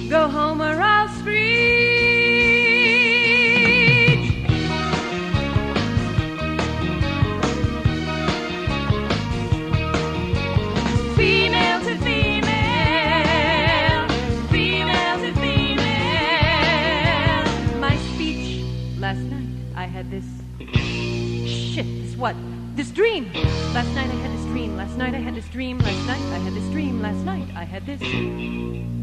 Go home or I'll screech. Female to female, female to female. My speech last night, I had this This dream. Last night I had this dream. Last night I had this dream. Last night I had this dream. Last night I had this.